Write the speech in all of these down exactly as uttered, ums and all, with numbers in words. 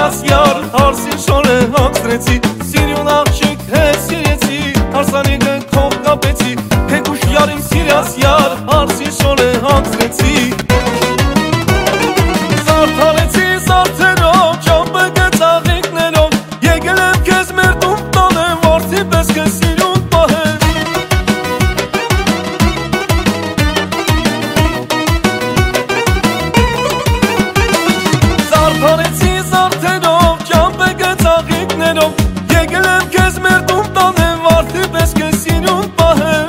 սիրաս յար, հարսին շորը հակսրեցի, սիրյուն աղջիկ հետ սիրեցի, հարսանիքը քով կապեցի, թեկուշ յարիմ սիրաս յար, հարսին շորը հակսրեցի Զարդարեցի զարդերով, ճամպը գծաղիկներով, եկել եմ քեզ մեր տուն տանեմ, որդի պես քեզ սիրուն պահեմ Զարդարեցի զարդերով, ճամպը գծաղիկներով, եկել եմ քեզ մեր տուն տանեմ, որդի պես քեզ սիրուն պահեմ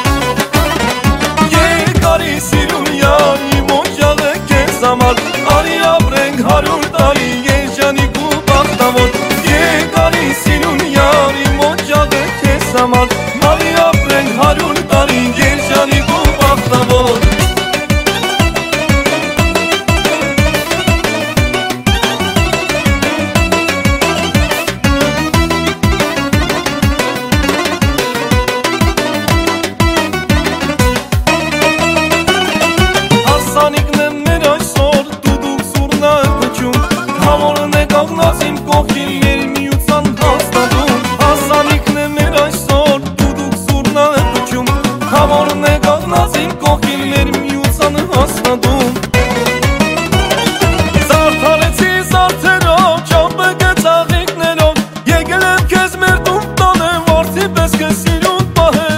Եկարի սիրուն յար, իմ օջաղը քեզ համար Արի ապրենք հարյուր տարի, երջանիկ ու բախտավոր Եկարի սիրուն յար, իմ օջաղը քեզ համար Արի ապրենք հարյուր տարի, երջանիկ ու բախտավոր Հարսանիքն եմ մեր այսօր, դու դուք սուրնա պչում Համորն է կաղնած իմ կողքին, մեր միության հաստատում Հարսանիքն եմ մեր այսօր, դու դուք սուրնա պչում Համորն է կաղնած իմ կողքին, մեր միության հաստատում Զարդարեցի զարդերով, ճամպը գծաղիկներով Եկել եմ քեզ մեր տուն տանեմ, որդի պես քեզ սիրուն պահեմ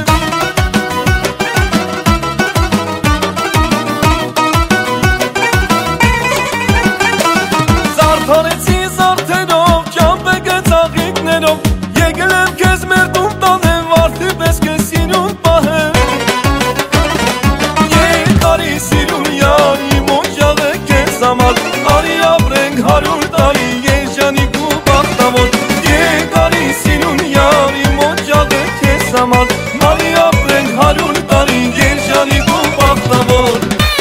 Զարդարեցի զարդերով, ճամպը գծաղիկներով Եկել եմ քեզ մեր տուն տանեմ, որդի պես քեզ սիրուն պահեմ Եկարի սիրուն յար, իմ օջաղը քեզ համար Արի ապրենք հարյուր տարի, երջանիկ ու բախտավոր Եկարի սիրուն յար, իմ օջաղը քեզ համար Արի ապրենք հարյուր տարի, երջանիկ ու բախտավոր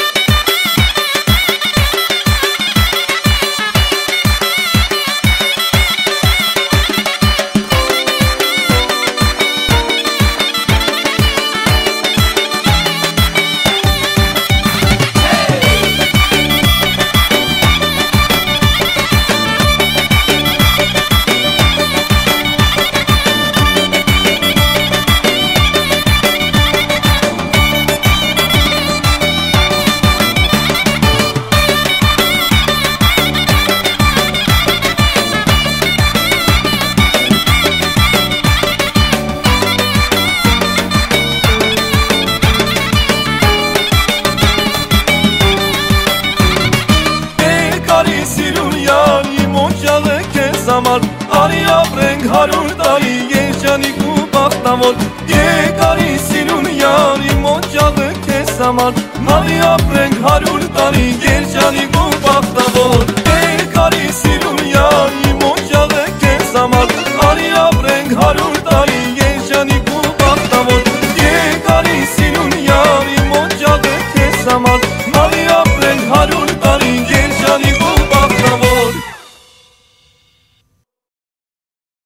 Եկարի սիրուն յար, իմ օջաղը քեզ համար Արի ապրենք հարյուր տարի, երջանիկ ու բախտավոր Եկարի սիրուն յար, իմ օջաղը քեզ համար Արի ապրենք հարյուր տարի, երջանիկ ու բախտավոր Եկարի սիրուն յար, իմ օջաղը քեզ համար Արի ապրենք հարյուր տարի, երջանիկ ու բախտավոր Եկարի սիրուն յար, իմ օջաղը քեզ համար